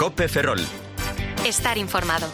COPE Ferrol. Estar informado.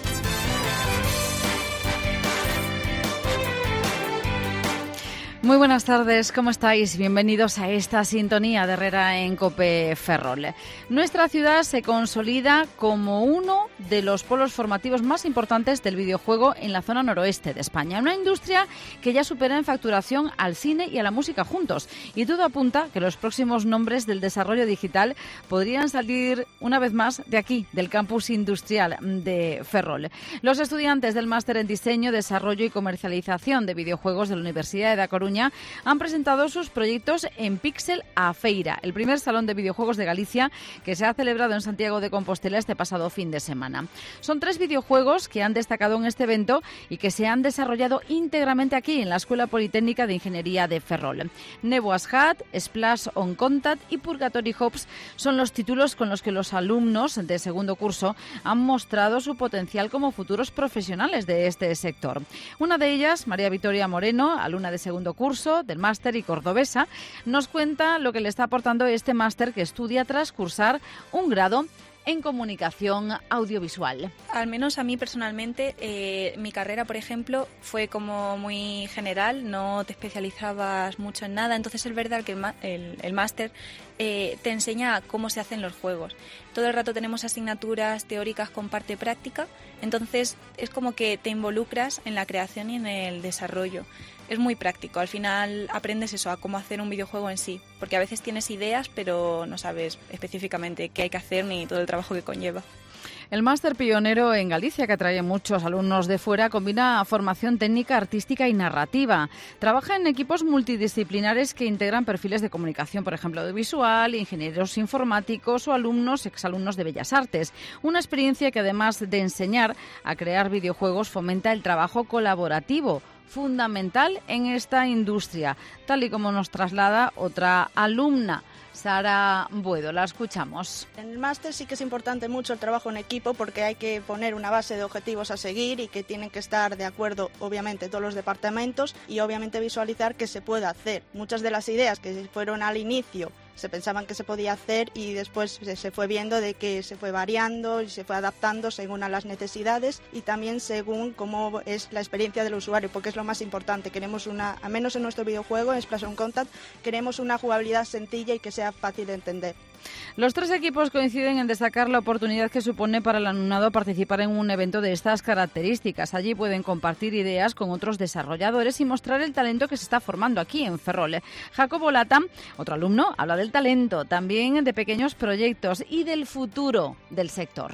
Muy buenas tardes, ¿cómo estáis? Bienvenidos a esta sintonía de Herrera en COPE Ferrol. Nuestra ciudad se consolida como uno de los polos formativos más importantes del videojuego en la zona noroeste de España. Una industria que ya supera en facturación al cine y a la música juntos. Y todo apunta que los próximos nombres del desarrollo digital podrían salir una vez más de aquí, del campus industrial de Ferrol. Los estudiantes del máster en diseño, desarrollo y comercialización de videojuegos de la Universidad de La Coruña han presentado sus proyectos en Pixel a Feira, el primer salón de videojuegos de Galicia que se ha celebrado en Santiago de Compostela este pasado fin de semana. Son 3 videojuegos que han destacado en este evento y que se han desarrollado íntegramente aquí en la Escuela Politécnica de Ingeniería de Ferrol. Nebuas Hat, Splash on Contact y Purgatory Hopes son los títulos con los que los alumnos de segundo curso han mostrado su potencial como futuros profesionales de este sector. Una de ellas, María Victoria Moreno, alumna de segundo curso del máster y cordobesa, nos cuenta lo que le está aportando este máster que estudia tras cursar un grado en comunicación audiovisual. Al menos a mí personalmente, mi carrera, por ejemplo, fue como muy general, no te especializabas mucho en nada, entonces es verdad que el máster te enseña cómo se hacen los juegos. Todo el rato tenemos asignaturas teóricas con parte práctica, entonces es como que te involucras en la creación y en el desarrollo. Es muy práctico, al final aprendes eso, a cómo hacer un videojuego en sí, porque a veces tienes ideas pero no sabes específicamente qué hay que hacer ni todo el trabajo que conlleva. El máster pionero en Galicia, que atrae muchos alumnos de fuera, combina formación técnica, artística y narrativa. Trabaja en equipos multidisciplinares que integran perfiles de comunicación, por ejemplo, audiovisual, ingenieros informáticos o alumnos, exalumnos de Bellas Artes. Una experiencia que, además de enseñar a crear videojuegos, fomenta el trabajo colaborativo, fundamental en esta industria, tal y como nos traslada otra alumna, Sara Buedo. La escuchamos. En el máster sí que es importante mucho el trabajo en equipo porque hay que poner una base de objetivos a seguir y que tienen que estar de acuerdo, obviamente, todos los departamentos y obviamente visualizar que se puede hacer. Muchas de las ideas que fueron al inicio se pensaban que se podía hacer y después se fue viendo de que se fue variando y se fue adaptando según a las necesidades y también según cómo es la experiencia del usuario, porque es lo más importante. Queremos al menos en nuestro videojuego, en Splash on Contact, queremos una jugabilidad sencilla y que sea fácil de entender. Los 3 equipos coinciden en destacar la oportunidad que supone para el alumnado participar en un evento de estas características. Allí pueden compartir ideas con otros desarrolladores y mostrar el talento que se está formando aquí en Ferrol. Jacobo Lata, otro alumno, habla del talento, también de pequeños proyectos y del futuro del sector.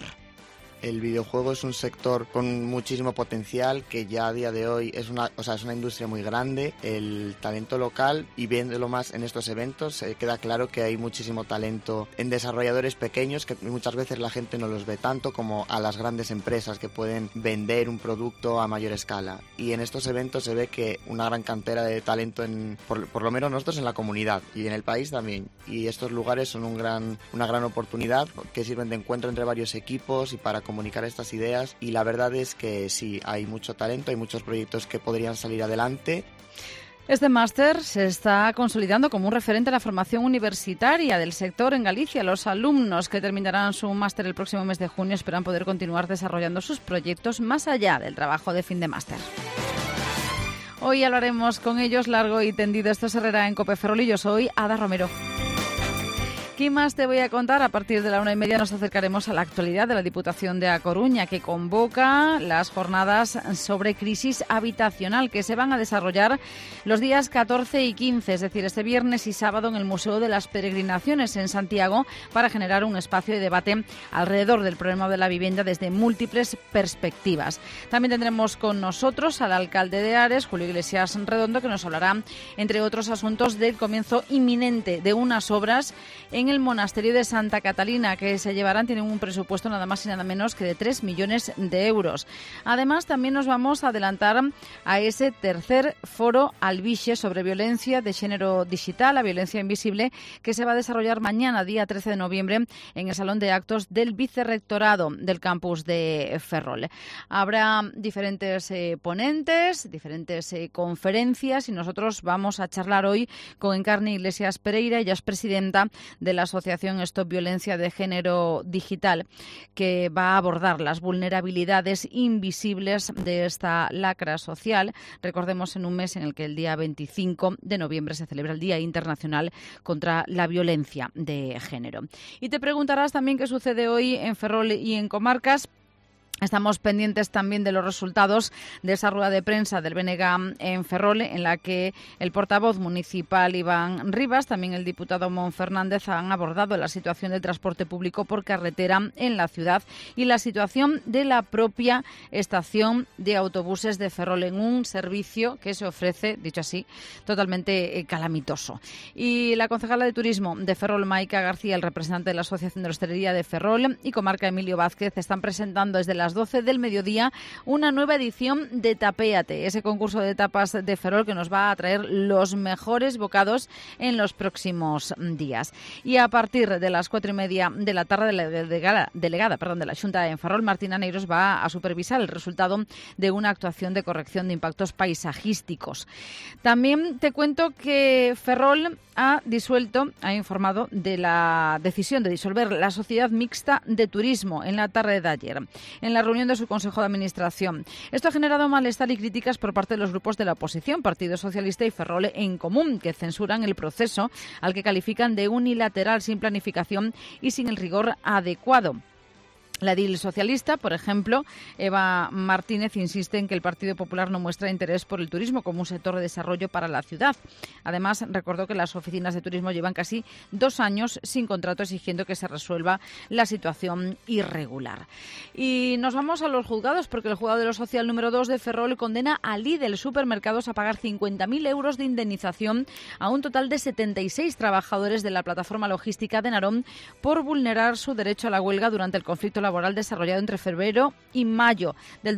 El videojuego es un sector con muchísimo potencial que ya a día de hoy es una industria muy grande. El talento local, y viéndolo más en estos eventos, queda claro que hay muchísimo talento en desarrolladores pequeños que muchas veces la gente no los ve tanto como a las grandes empresas que pueden vender un producto a mayor escala. Y en estos eventos se ve que una gran cantera de talento, por lo menos nosotros en la comunidad y en el país también. Y estos lugares son una gran oportunidad que sirven de encuentro entre varios equipos y para comunicar estas ideas, y la verdad es que sí, hay mucho talento, hay muchos proyectos que podrían salir adelante. Este máster se está consolidando como un referente a la formación universitaria del sector en Galicia. Los alumnos que terminarán su máster el próximo mes de junio esperan poder continuar desarrollando sus proyectos más allá del trabajo de fin de máster. Hoy hablaremos con ellos largo y tendido. Esto es Herrera en COPE Ferrol y yo soy Ada Romero. ¿Qué más te voy a contar? A partir de la 1:30 nos acercaremos a la actualidad de la Diputación de A Coruña, que convoca las jornadas sobre crisis habitacional que se van a desarrollar los días 14 y 15, es decir, este viernes y sábado en el Museo de las Peregrinaciones en Santiago, para generar un espacio de debate alrededor del problema de la vivienda desde múltiples perspectivas. También tendremos con nosotros al alcalde de Ares, Julio Iglesias Redondo, que nos hablará, entre otros asuntos, del comienzo inminente de unas obras en el monasterio de Santa Catalina, que se llevarán, tienen un presupuesto nada más y nada menos que de 3 millones de euros. Además, también nos vamos a adelantar a ese tercer foro Albixe sobre violencia de género digital, la violencia invisible, que se va a desarrollar mañana, día 13 de noviembre, en el Salón de Actos del Vicerrectorado del campus de Ferrol. Habrá diferentes ponentes, diferentes conferencias, y nosotros vamos a charlar hoy con Encarni Iglesias Pereira. Ella es presidenta de la asociación Stop Violencia de Género Digital, que va a abordar las vulnerabilidades invisibles de esta lacra social. Recordemos, en un mes en el que el día 25 de noviembre se celebra el Día Internacional contra la Violencia de Género. Y te preguntarás también qué sucede hoy en Ferrol y en comarcas. Estamos pendientes también de los resultados de esa rueda de prensa del BNG en Ferrol, en la que el portavoz municipal Iván Rivas, también el diputado Mon Fernández, han abordado la situación del transporte público por carretera en la ciudad y la situación de la propia estación de autobuses de Ferrol, en un servicio que se ofrece, dicho así, totalmente calamitoso. Y la concejala de Turismo de Ferrol, Maica García, el representante de la Asociación de Hostelería de Ferrol y comarca, Emilio Vázquez, están presentando desde las 12 del mediodía una nueva edición de Tapéate, ese concurso de tapas de Ferrol que nos va a traer los mejores bocados en los próximos días. Y a partir de las 4:30 de la tarde, la delegada de la Xunta en Ferrol, Martina Neiros, va a supervisar el resultado de una actuación de corrección de impactos paisajísticos. También te cuento que Ferrol ha informado de la decisión de disolver la Sociedad Mixta de Turismo en la tarde de ayer, en la reunión de su Consejo de Administración. Esto ha generado malestar y críticas por parte de los grupos de la oposición, Partido Socialista y Ferrol en Común, que censuran el proceso, al que califican de unilateral, sin planificación y sin el rigor adecuado. La edil socialista, por ejemplo, Eva Martínez, insiste en que el Partido Popular no muestra interés por el turismo como un sector de desarrollo para la ciudad. Además, recordó que las oficinas de turismo llevan casi 2 años sin contrato, exigiendo que se resuelva la situación irregular. Y nos vamos a los juzgados, porque el juzgado de lo social número 2 de Ferrol condena a Lidl Supermercados a pagar 50.000 euros de indemnización a un total de 76 trabajadores de la plataforma logística de Narón por vulnerar su derecho a la huelga durante el conflicto laboral desarrollado entre febrero y mayo del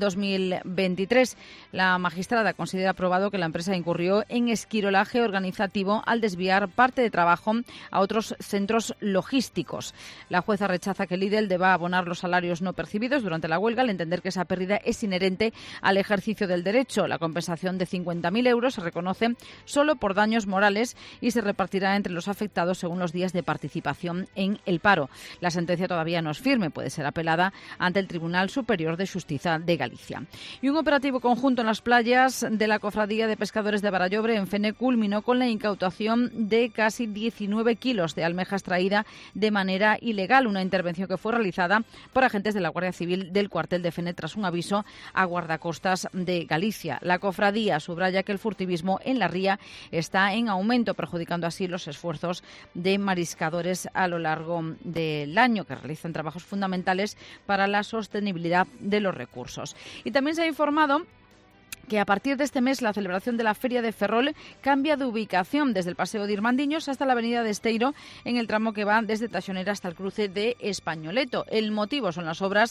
2023. La magistrada considera probado que la empresa incurrió en esquirolaje organizativo al desviar parte de trabajo a otros centros logísticos. La jueza rechaza que Lidl deba abonar los salarios no percibidos durante la huelga, al entender que esa pérdida es inherente al ejercicio del derecho. La compensación de 50.000 euros se reconoce solo por daños morales y se repartirá entre los afectados según los días de participación en el paro. La sentencia todavía no es firme, puede ser apelada ante el Tribunal Superior de Xustiza de Galicia. Y un operativo conjunto en las playas de la Cofradía de Pescadores de Barallobre, en Fene, culminó con la incautación de casi 19 kilos de almeja extraída de manera ilegal, una intervención que fue realizada por agentes de la Guardia Civil del cuartel de Fene tras un aviso a guardacostas de Galicia. La cofradía subraya que el furtivismo en la ría está en aumento, perjudicando así los esfuerzos de mariscadores a lo largo del año, que realizan trabajos fundamentales para la sostenibilidad de los recursos. Y también se ha informado que a partir de este mes la celebración de la Feria de Ferrol cambia de ubicación desde el Paseo de Irmandiños hasta la Avenida de Esteiro, en el tramo que va desde Taxonera hasta el cruce de Españoleto. El motivo son las obras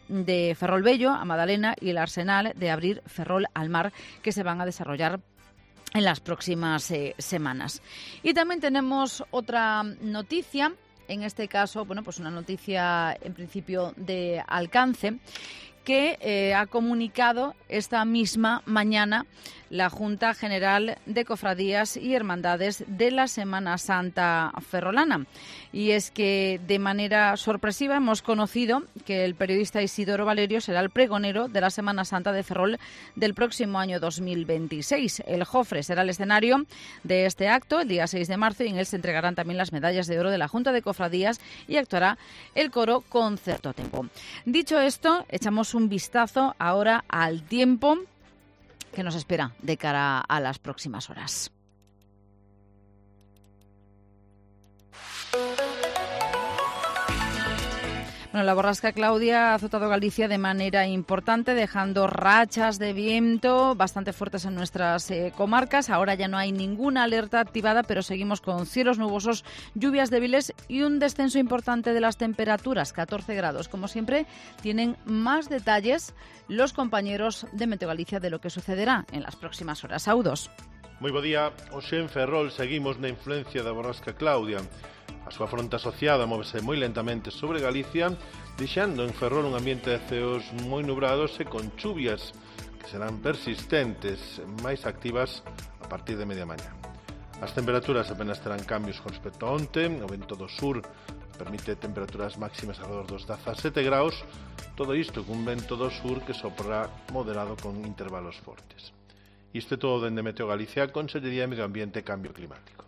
de Ferrol Bello a Madalena y el Arsenal de abrir Ferrol al mar, que se van a desarrollar en las próximas semanas. Y también tenemos otra noticia. En este caso, pues una noticia en principio de alcance que ha comunicado esta misma mañana la Junta General de Cofradías y Hermandades de la Semana Santa ferrolana. Y es que de manera sorpresiva hemos conocido que el periodista Isidoro Valerio será el pregonero de la Semana Santa de Ferrol del próximo año 2026. El Jofre será el escenario de este acto el día 6 de marzo y en él se entregarán también las medallas de oro de la Junta de Cofradías y actuará el coro Concerto a Tempo. Dicho esto, echamos un vistazo ahora al tiempo que nos espera de cara a las próximas horas. Bueno, la borrasca Claudia ha azotado Galicia de manera importante, dejando rachas de viento bastante fuertes en nuestras comarcas. Ahora ya no hay ninguna alerta activada, pero seguimos con cielos nubosos, lluvias débiles y un descenso importante de las temperaturas, 14 grados. Como siempre, tienen más detalles los compañeros de Meteo Galicia de lo que sucederá en las próximas horas. Saúdos. Moi bo día. Hoxe en Ferrol seguimos na influencia da borrasca Claudia. A súa fronte asociada móvese moi lentamente sobre Galicia, deixando en Ferrol un ambiente de ceos moi nubrados e con chuvias que serán persistentes, máis activas a partir de media mañá. As temperaturas apenas terán cambios con respecto a onte, o vento do sur permite temperaturas máximas alrededor dos 17 graus, todo isto cun vento do sur que soprará moderado con intervalos fortes. Isto é todo dende Meteo Galicia, Consellería de Medio Ambiente e Cambio Climático.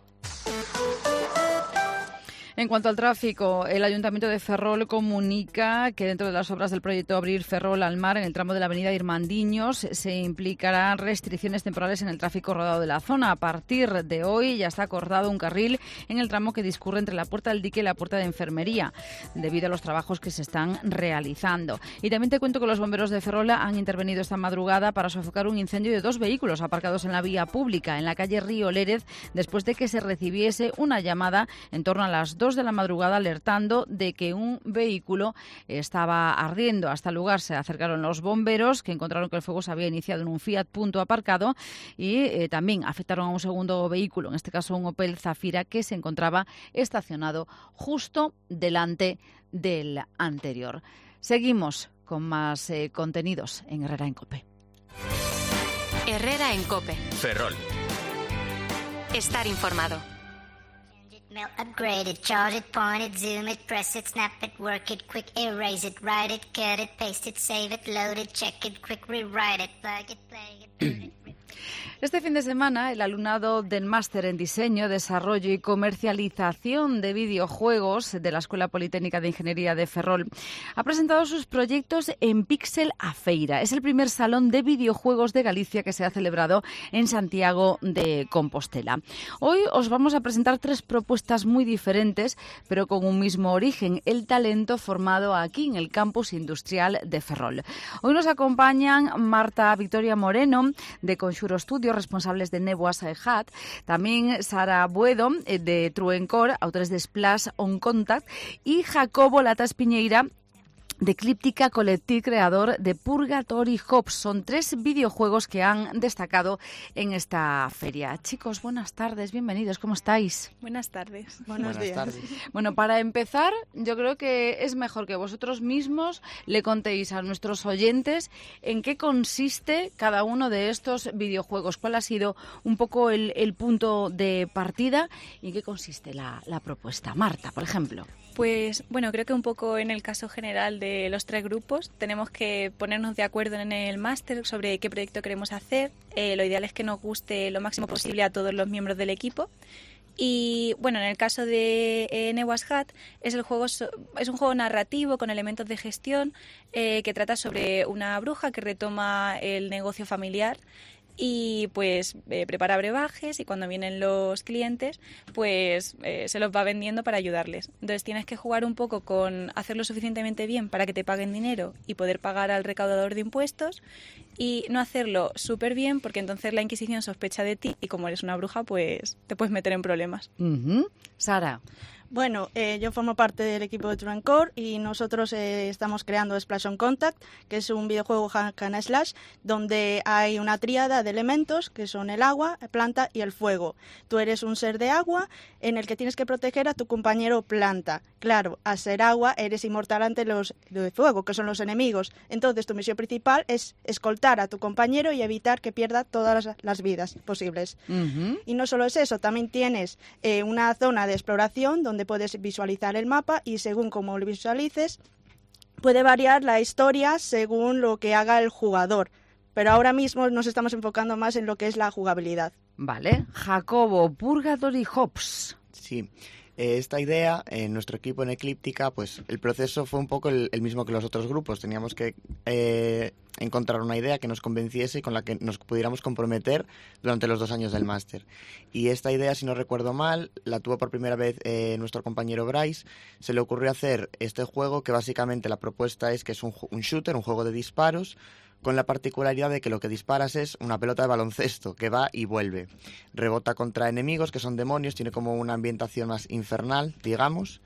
En cuanto al tráfico, el Ayuntamiento de Ferrol comunica que dentro de las obras del proyecto Abrir Ferrol al Mar, en el tramo de la avenida Irmandiños, se implicarán restricciones temporales en el tráfico rodado de la zona. A partir de hoy ya está acordado un carril en el tramo que discurre entre la Puerta del Dique y la Puerta de Enfermería, debido a los trabajos que se están realizando. Y también te cuento que los bomberos de Ferrol han intervenido esta madrugada para sofocar un incendio de 2 vehículos aparcados en la vía pública, en la calle Río Lérez, después de que se recibiese una llamada en torno a las 2 de la madrugada alertando de que un vehículo estaba ardiendo. Hasta el lugar se acercaron los bomberos, que encontraron que el fuego se había iniciado en un Fiat Punto aparcado, y también afectaron a un segundo vehículo, en este caso un Opel Zafira, que se encontraba estacionado justo delante del anterior. Seguimos con más contenidos en Herrera en COPE. Herrera en COPE. Ferrol. Estar informado. Melt, upgrade it, charge it, point it, zoom it, press it, snap it, work it, quick erase it, write it, cut it, paste it, save it, load it, check it, quick rewrite it, plug it, play it, burn it. Este fin de semana, el alumnado del Máster en Diseño, Desarrollo y Comercialización de Videojuegos de la Escuela Politécnica de Ingeniería de Ferrol ha presentado sus proyectos en Pixel a Feira. Es el primer salón de videojuegos de Galicia que se ha celebrado en Santiago de Compostela. Hoy os vamos a presentar 3 propuestas muy diferentes, pero con un mismo origen: el talento formado aquí en el Campus Industrial de Ferrol. Hoy nos acompañan Marta Victoria Moreno, de Conxuro Studio, responsables de Nebuas Hat, también Sara Buedo, de Truencor, autores de Splash on Contact, y Jacobo Latas Piñeira, de Eclíptica Collective, creador de Purgatory Hops. Son 3 videojuegos que han destacado en esta feria. Chicos, buenas tardes, bienvenidos, ¿cómo estáis? Buenas tardes. Buenos días. Tardes. Bueno, para empezar, yo creo que es mejor que vosotros mismos le contéis a nuestros oyentes en qué consiste cada uno de estos videojuegos, cuál ha sido un poco el punto de partida y en qué consiste la propuesta. Marta, por ejemplo. Pues bueno, creo que un poco en el caso general de los 3 grupos tenemos que ponernos de acuerdo en el máster sobre qué proyecto queremos hacer. Lo ideal es que nos guste lo máximo posible a todos los miembros del equipo. Y bueno, en el caso de Nebuas Hat es un juego narrativo con elementos de gestión que trata sobre una bruja que retoma el negocio familiar y pues prepara brebajes, y cuando vienen los clientes pues se los va vendiendo para ayudarles. Entonces tienes que jugar un poco con hacerlo suficientemente bien para que te paguen dinero y poder pagar al recaudador de impuestos, y no hacerlo súper bien porque entonces la Inquisición sospecha de ti y como eres una bruja pues te puedes meter en problemas. Sara. Bueno, yo formo parte del equipo de Truencor y nosotros estamos creando Splash on Contact, que es un videojuego hack and slash donde hay una tríada de elementos que son el agua, la planta y el fuego. Tú eres un ser de agua en el que tienes que proteger a tu compañero planta. Claro, al ser agua eres inmortal ante los de fuego, que son los enemigos. Entonces tu misión principal es escoltar a tu compañero y evitar que pierda todas las vidas posibles. Y no solo es eso, también tienes una zona de exploración donde puedes visualizar el mapa, y según cómo lo visualices puede variar la historia según lo que haga el jugador, pero ahora mismo nos estamos enfocando más en lo que es la jugabilidad. Vale. Jacobo, Purgatory Hops. Sí. Esta idea, en nuestro equipo en Eclíptica, pues el proceso fue un poco el mismo que los otros grupos. Teníamos que encontrar una idea que nos convenciese y con la que nos pudiéramos comprometer durante los 2 años del máster. Y esta idea, si no recuerdo mal, la tuvo por primera vez nuestro compañero Bryce. Se le ocurrió hacer este juego que básicamente la propuesta es que es un shooter, un juego de disparos, con la particularidad de que lo que disparas es una pelota de baloncesto que va y vuelve. Rebota contra enemigos que son demonios, tiene como una ambientación más infernal, digamos,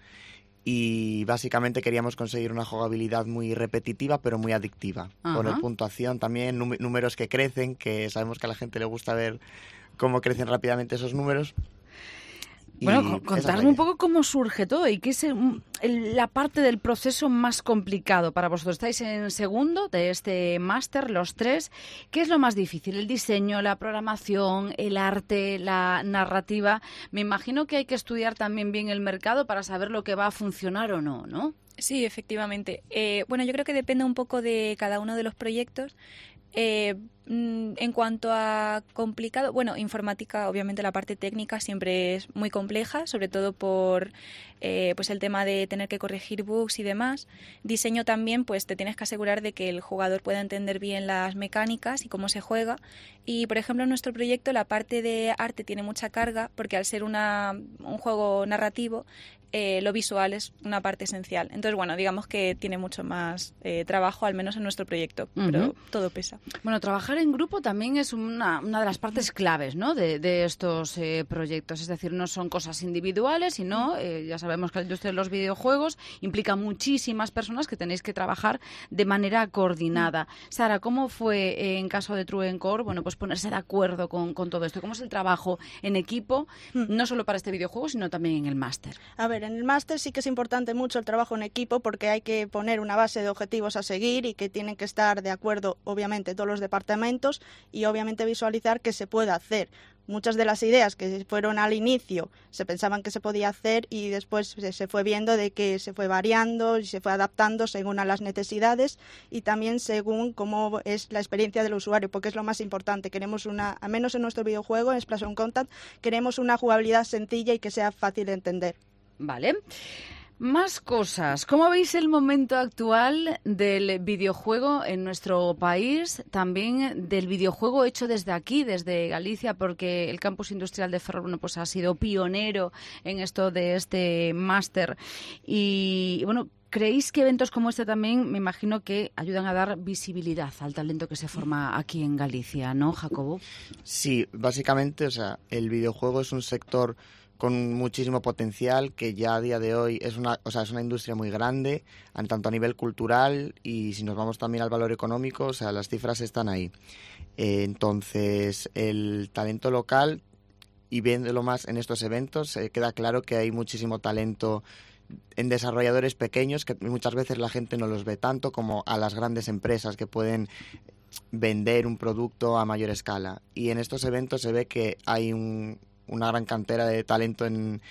y básicamente queríamos conseguir una jugabilidad muy repetitiva pero muy adictiva. Poner puntuación también, números que crecen, que sabemos que a la gente le gusta ver cómo crecen rápidamente esos números. Bueno, contarme un poco cómo surge todo y qué es la parte del proceso más complicado para vosotros. Estáis en segundo de este máster, los tres. ¿Qué es lo más difícil? ¿El diseño, la programación, el arte, la narrativa? Me imagino que hay que estudiar también bien el mercado para saber lo que va a funcionar o no, ¿no? Sí, efectivamente. Bueno, yo creo que depende un poco de cada uno de los proyectos. En cuanto a complicado, bueno, informática, obviamente la parte técnica siempre es muy compleja, sobre todo por pues el tema de tener que corregir bugs y demás. Diseño también, pues te tienes que asegurar de que el jugador pueda entender bien las mecánicas y cómo se juega. Y, por ejemplo, en nuestro proyecto la parte de arte tiene mucha carga porque al ser un juego narrativo, lo visual es una parte esencial. Entonces, bueno, digamos que tiene mucho más trabajo, al menos en nuestro proyecto, pero todo pesa. Bueno, trabajar en grupo también es una de las partes claves, ¿no?, de estos proyectos. Es decir, no son cosas individuales, sino, ya sabemos que la industria de los videojuegos implica muchísimas personas que tenéis que trabajar de manera coordinada. Sara, ¿cómo fue en caso de Truencor, bueno, pues ponerse de acuerdo con todo esto? ¿Cómo es el trabajo en equipo, no solo para este videojuego, sino también en el máster? A ver, en el máster sí que es importante mucho el trabajo en equipo porque hay que poner una base de objetivos a seguir y que tienen que estar de acuerdo, obviamente, todos los departamentos y obviamente visualizar qué se puede hacer. Muchas de las ideas que fueron al inicio se pensaban que se podía hacer y después se fue viendo de que se fue variando y se fue adaptando según a las necesidades y también según cómo es la experiencia del usuario, porque es lo más importante. Queremos al menos en nuestro videojuego, en Splash on Contact, queremos una jugabilidad sencilla y que sea fácil de entender. Vale. Más cosas. ¿Cómo veis el momento actual del videojuego en nuestro país? También del videojuego hecho desde aquí, desde Galicia, porque el campus industrial de Ferrol, bueno, pues ha sido pionero en esto de este máster. Y bueno, ¿creéis que eventos como este también, me imagino que ayudan a dar visibilidad al talento que se forma aquí en Galicia, ¿no, Jacobo? Sí, básicamente, o sea, el videojuego es un sector con muchísimo potencial que ya a día de hoy es una industria muy grande, tanto a nivel cultural y si nos vamos también al valor económico, o sea, las cifras están ahí. Entonces, el talento local, y viéndolo más en estos eventos, queda claro que hay muchísimo talento en desarrolladores pequeños que muchas veces la gente no los ve tanto como a las grandes empresas que pueden vender un producto a mayor escala. Y en estos eventos se ve que hay una gran cantera de talento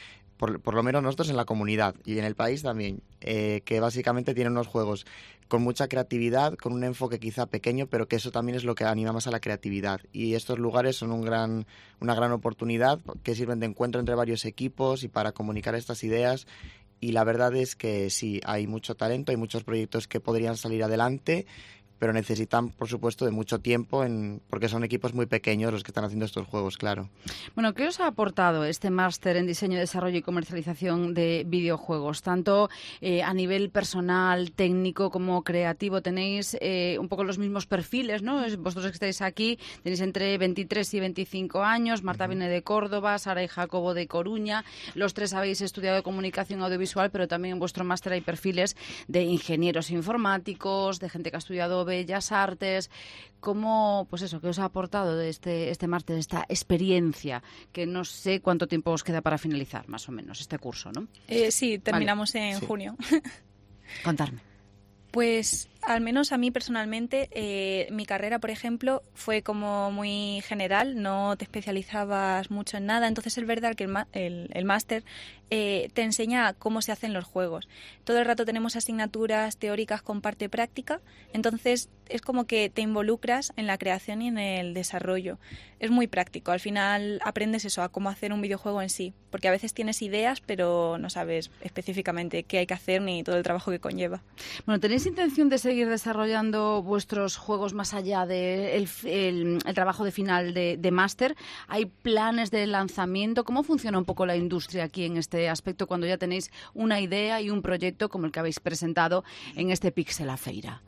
por lo menos nosotros en la comunidad y en el país también, que básicamente tienen unos juegos con mucha creatividad, con un enfoque quizá pequeño, pero que eso también es lo que anima más a la creatividad. Y estos lugares son una gran oportunidad que sirven de encuentro entre varios equipos y para comunicar estas ideas. Y la verdad es que sí, hay mucho talento, hay muchos proyectos que podrían salir adelante, pero necesitan, por supuesto, de mucho tiempo porque son equipos muy pequeños los que están haciendo estos juegos, claro. Bueno, ¿qué os ha aportado este máster en diseño, desarrollo y comercialización de videojuegos? Tanto a nivel personal, técnico como creativo, tenéis un poco los mismos perfiles, ¿no? Vosotros que estáis aquí tenéis entre 23 y 25 años, Marta viene de Córdoba, Sara y Jacobo de Coruña, los tres habéis estudiado comunicación audiovisual, pero también en vuestro máster hay perfiles de ingenieros informáticos, de gente que ha estudiado Bellas Artes. ¿Cómo, pues eso, qué os ha aportado de este máster, esta experiencia, que no sé cuánto tiempo os queda para finalizar, más o menos, este curso, ¿no? Sí, terminamos en junio. Contarme. Pues al menos a mí personalmente, mi carrera, por ejemplo, fue como muy general, no te especializabas mucho en nada, entonces es verdad que el máster te enseña cómo se hacen los juegos. Todo el rato tenemos asignaturas teóricas con parte práctica, entonces es como que te involucras en la creación y en el desarrollo. Es muy práctico, al final aprendes eso, a cómo hacer un videojuego en sí, porque a veces tienes ideas, pero no sabes específicamente qué hay que hacer ni todo el trabajo que conlleva. Bueno, ¿tenéis intención de seguir desarrollando vuestros juegos más allá del el trabajo de final de máster? ¿Hay planes de lanzamiento? ¿Cómo funciona un poco la industria aquí en este aspecto cuando ya tenéis una idea y un proyecto como el que habéis presentado en este Pixel a Feira?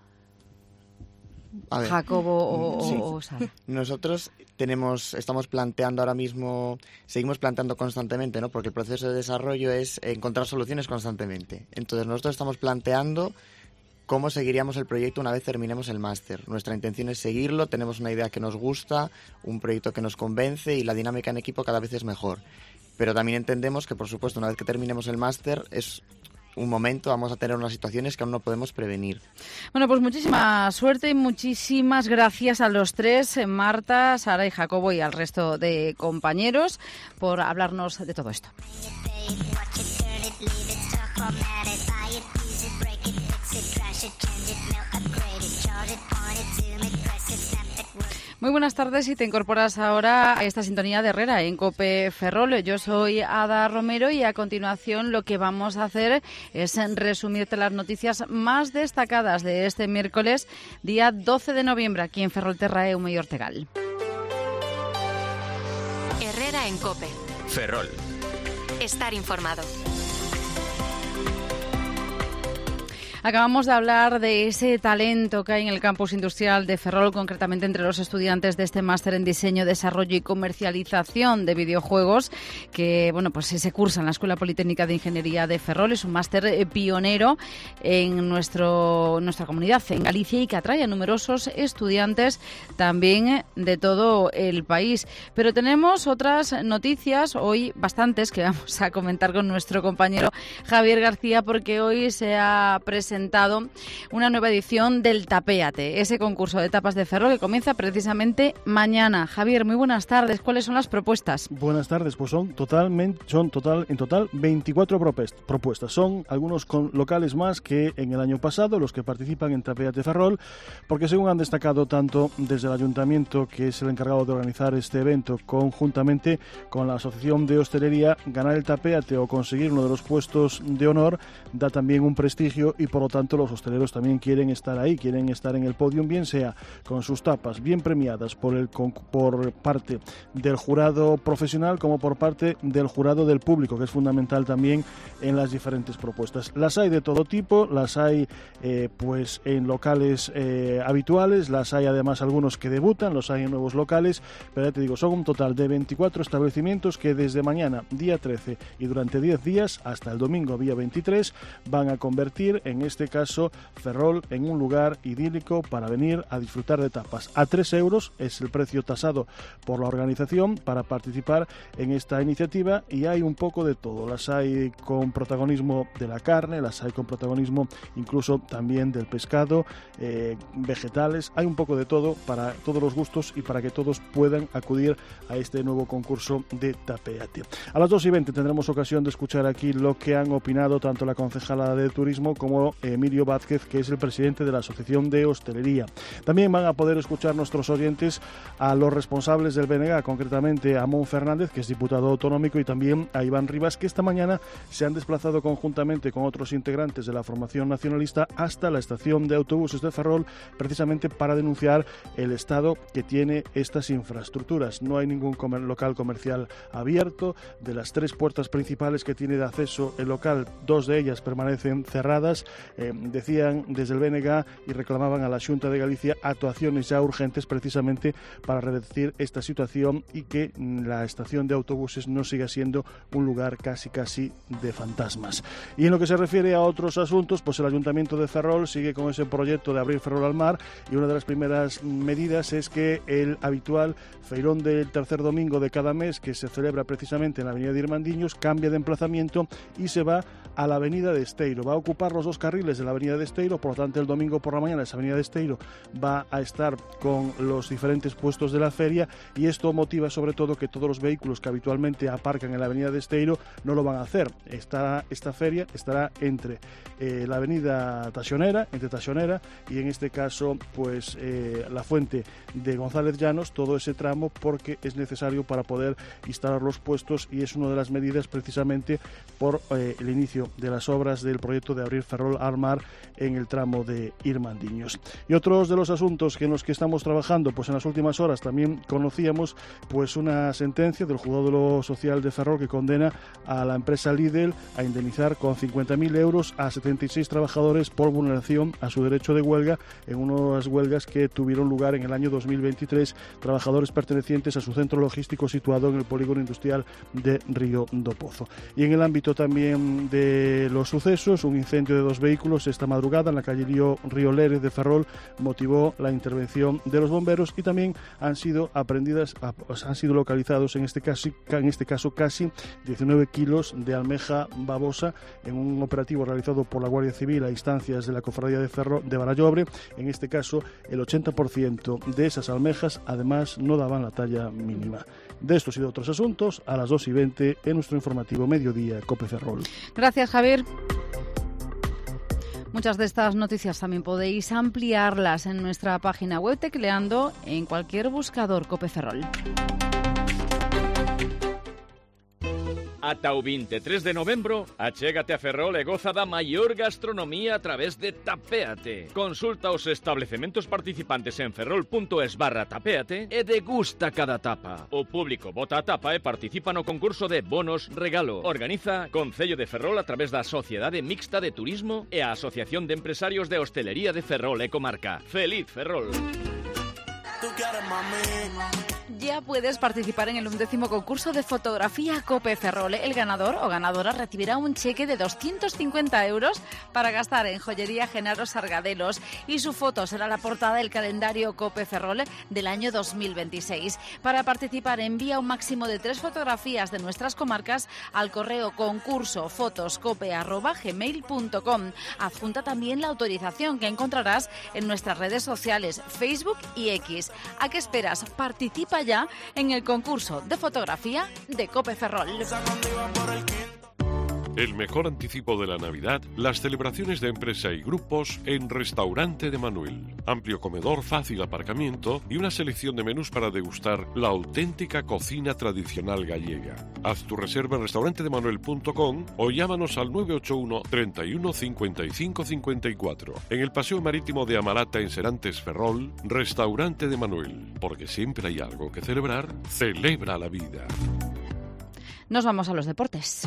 Jacobo o Sara. Nosotros estamos planteando ahora mismo, seguimos planteando constantemente, ¿no? Porque el proceso de desarrollo es encontrar soluciones constantemente. Entonces nosotros estamos planteando cómo seguiríamos el proyecto una vez terminemos el máster. Nuestra intención es seguirlo, tenemos una idea que nos gusta, un proyecto que nos convence y la dinámica en equipo cada vez es mejor. pero también entendemos que, por supuesto, una vez que terminemos el máster, es un momento, vamos a tener unas situaciones que aún no podemos prevenir. Bueno, pues muchísima suerte y muchísimas gracias a los tres, Marta, Sara y Jacobo, y al resto de compañeros por hablarnos de todo esto. Muy buenas tardes y te incorporas ahora a esta sintonía de Herrera en COPE Ferrol. Yo soy Ada Romero y a continuación lo que vamos a hacer es resumirte las noticias más destacadas de este miércoles, día 12 de noviembre, aquí en Ferrolterra, Eume y Ortegal. Herrera en COPE. Ferrol. Estar informado. Acabamos de hablar de ese talento que hay en el campus industrial de Ferrol, concretamente entre los estudiantes de este máster en diseño, desarrollo y comercialización de videojuegos, que bueno, pues se cursa en la Escuela Politécnica de Ingeniería de Ferrol. Es un máster pionero en nuestra comunidad en Galicia y que atrae a numerosos estudiantes también de todo el país. Pero tenemos otras noticias, hoy bastantes, que vamos a comentar con nuestro compañero Javier García, porque hoy se ha presentado una nueva edición del Tapéate, ese concurso de tapas de Ferrol que comienza precisamente mañana. Javier, muy buenas tardes. ¿Cuáles son las propuestas? Buenas tardes, pues en total 24 propuestas. Son algunos locales más que en el año pasado, los que participan en Tapéate Ferrol, porque según han destacado tanto desde el Ayuntamiento, que es el encargado de organizar este evento, conjuntamente con la Asociación de Hostelería, ganar el Tapéate o conseguir uno de los puestos de honor da también un prestigio y por lo tanto los hosteleros también quieren estar ahí, quieren estar en el podium, bien sea con sus tapas bien premiadas por parte del jurado profesional como por parte del jurado del público, que es fundamental también en las diferentes propuestas. Las hay de todo tipo, las hay pues en locales habituales, las hay además algunos que debutan, los hay en nuevos locales, pero ya te digo, son un total de 24 establecimientos que desde mañana, día 13, y durante 10 días hasta el domingo, día 23, van a convertir en este caso Ferrol en un lugar idílico para venir a disfrutar de tapas. A 3 euros es el precio tasado por la organización para participar en esta iniciativa, y hay un poco de todo. Las hay con protagonismo de la carne, las hay con protagonismo incluso también del pescado, vegetales, hay un poco de todo para todos los gustos y para que todos puedan acudir a este nuevo concurso de Tapéate. A las 2:20 tendremos ocasión de escuchar aquí lo que han opinado tanto la concejala de Turismo como Emilio Vázquez, que es el presidente de la Asociación de Hostelería. También van a poder escuchar nuestros oyentes a los responsables del BNG, concretamente a Mon Fernández, que es diputado autonómico, y también a Iván Rivas, que esta mañana se han desplazado conjuntamente con otros integrantes de la formación nacionalista hasta la estación de autobuses de Ferrol, precisamente para denunciar el estado que tiene estas infraestructuras. No hay ningún local comercial abierto. De las 3 puertas principales que tiene de acceso el local, 2 de ellas permanecen cerradas. Decían desde el BNG y reclamaban a la Xunta de Galicia actuaciones ya urgentes precisamente para revertir esta situación y que la estación de autobuses no siga siendo un lugar casi de fantasmas. Y en lo que se refiere a otros asuntos, pues el Ayuntamiento de Ferrol sigue con ese proyecto de abrir Ferrol al mar, y una de las primeras medidas es que el habitual feirón del tercer domingo de cada mes, que se celebra precisamente en la avenida de Irmandiños, cambia de emplazamiento y se va a la avenida de Esteiro. Va a ocupar los 2 carriles de la avenida de Esteiro, por lo tanto el domingo por la mañana esa avenida de Esteiro va a estar con los diferentes puestos de la feria, y esto motiva sobre todo que todos los vehículos que habitualmente aparcan en la avenida de Esteiro no lo van a hacer. Esta feria estará entre la avenida Taxonera, y en este caso pues la Fuente de González Llanos, todo ese tramo, porque es necesario para poder instalar los puestos, y es una de las medidas precisamente por el inicio de las obras del proyecto de abrir Ferrol al mar en el tramo de Irmandiños. Y otros de los asuntos en los que estamos trabajando, pues en las últimas horas también conocíamos pues una sentencia del Juzgado de lo Social de Ferrol que condena a la empresa Lidl a indemnizar con 50.000 euros a 76 trabajadores por vulneración a su derecho de huelga en unas huelgas que tuvieron lugar en el año 2023, trabajadores pertenecientes a su centro logístico situado en el polígono industrial de Río do Pozo. Y en el ámbito también de de los sucesos, un incendio de 2 vehículos esta madrugada en la calle Río Lérez de Ferrol motivó la intervención de los bomberos y también han sido localizados en este caso casi 19 kilos de almeja babosa en un operativo realizado por la Guardia Civil a instancias de la Cofradía de Barallobre. En este caso, el 80% de esas almejas además no daban la talla mínima. De estos y de otros asuntos, a las 2:20 en nuestro informativo Mediodía COPE Ferrol. Gracias, Javier. Muchas de estas noticias también podéis ampliarlas en nuestra página web tecleando en cualquier buscador COPE Ferrol. Ata o 23 de novembro, achégate a Ferrol e goza da maior gastronomía a través de Tapéate. Consulta os establecementos participantes en ferrol.es/tapéate e degusta cada tapa. O público vota a tapa e participa no concurso de bonos regalo. Organiza Concello de Ferrol a través da Sociedade Mixta de Turismo e a Asociación de Empresarios de Hostelería de Ferrol e Comarca. ¡Feliz Ferrol! Ya puedes participar en el 11º concurso de fotografía COPE Ferrol. El ganador o ganadora recibirá un cheque de 250 euros para gastar en joyería Genaro Sargadelos y su foto será la portada del calendario COPE Ferrol del año 2026. Para participar, envía un máximo de 3 fotografías de nuestras comarcas al correo concursofotoscope@gmail.com. Adjunta también la autorización que encontrarás en nuestras redes sociales, Facebook y X. ¿A qué esperas? Participa ya en el concurso de fotografía de COPE Ferrol. El mejor anticipo de la Navidad, las celebraciones de empresa y grupos en Restaurante de Manuel. Amplio comedor, fácil aparcamiento y una selección de menús para degustar la auténtica cocina tradicional gallega. Haz tu reserva en restaurantedemanuel.com o llámanos al 981 31 55 54. En el Paseo Marítimo de Amalata en Serantes Ferrol, Restaurante de Manuel. Porque siempre hay algo que celebrar, celebra la vida. Nos vamos a los deportes.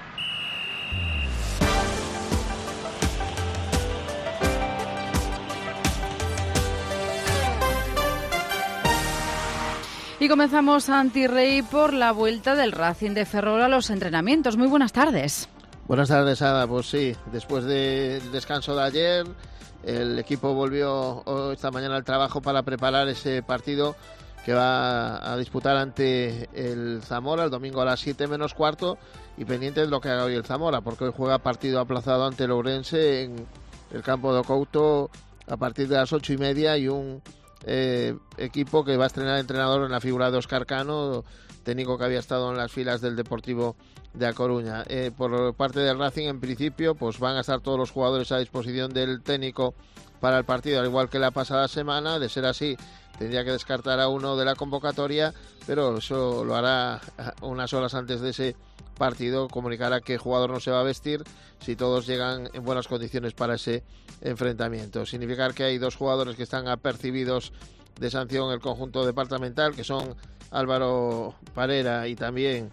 Y comenzamos, Santi Rey, por la vuelta del Racing de Ferrol a los entrenamientos. Muy buenas tardes. Buenas tardes, Ada. Pues sí, después del descanso de ayer, el equipo volvió esta mañana al trabajo para preparar ese partido que va a disputar ante el Zamora el domingo a las 7 menos cuarto y pendiente de lo que haga hoy el Zamora, porque hoy juega partido aplazado ante el Ourense en el campo de Couto a partir de las 8:30 y un equipo que va a estrenar entrenador en la figura de Óscar Cano, técnico que había estado en las filas del Deportivo de A Coruña. Por parte del Racing, en principio, pues van a estar todos los jugadores a disposición del técnico para el partido, al igual que la pasada semana. De ser así, tendría que descartar a uno de la convocatoria, pero eso lo hará unas horas antes de ese partido, comunicará qué jugador no se va a vestir si todos llegan en buenas condiciones para ese enfrentamiento. Significar que hay 2 jugadores que están apercibidos de sanción en el conjunto departamental, que son Álvaro Parera y también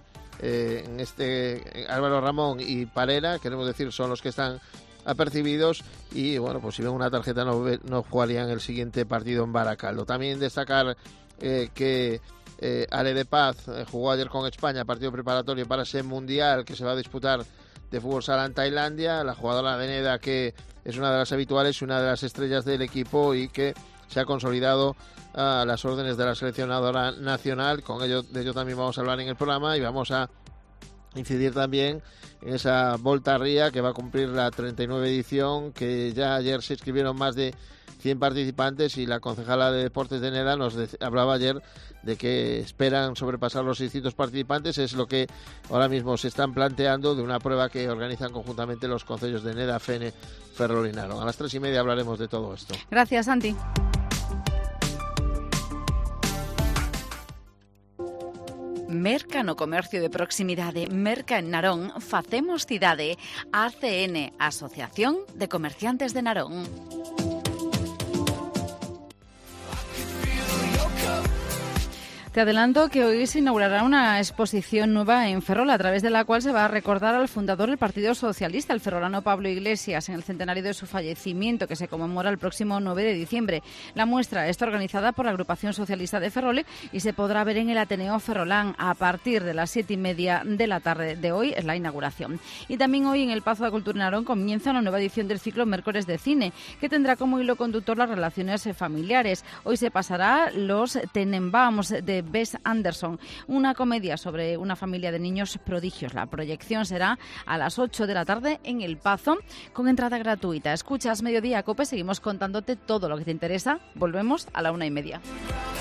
Álvaro Ramón y Parera, queremos decir, son los que están apercibidos y bueno, pues si ven una tarjeta no jugarían el siguiente partido en Baracaldo. También destacar que Ale de Paz jugó ayer con España, partido preparatorio para ese mundial que se va a disputar de fútbol sala en Tailandia. La jugadora de Neda, que es una de las habituales y una de las estrellas del equipo y que se ha consolidado a las órdenes de la seleccionadora nacional. De ello también vamos a hablar en el programa y vamos a incidir también en esa Volta Ría que va a cumplir la 39 edición, que ya ayer se inscribieron más de 100 participantes y la concejala de Deportes de Neda nos hablaba ayer de que esperan sobrepasar los 600 participantes. Es lo que ahora mismo se están planteando de una prueba que organizan conjuntamente los concellos de Neda, Fene, Ferrol y Narón. A las 3:30 hablaremos de todo esto. Gracias, Santi. Merca no comercio de proximidade, Merca en Narón, facemos cidade, ACN, Asociación de Comerciantes de Narón. Te adelanto que hoy se inaugurará una exposición nueva en Ferrol, a través de la cual se va a recordar al fundador del Partido Socialista, el ferrolano Pablo Iglesias, en el centenario de su fallecimiento, que se conmemora el próximo 9 de diciembre. La muestra está organizada por la Agrupación Socialista de Ferrol y se podrá ver en el Ateneo Ferrolán a partir de las 7:30 de la tarde de hoy, es la inauguración. Y también hoy en el Pazo de Cultura en Narón comienza una nueva edición del ciclo Miércoles de Cine, que tendrá como hilo conductor las relaciones familiares. Hoy se pasará Los Tenenbaums de Wes Anderson, una comedia sobre una familia de niños prodigios. La proyección será a las 8 de la tarde en El Pazo, con entrada gratuita. Escuchas Mediodía Cope, seguimos contándote todo lo que te interesa. Volvemos a la 1:30.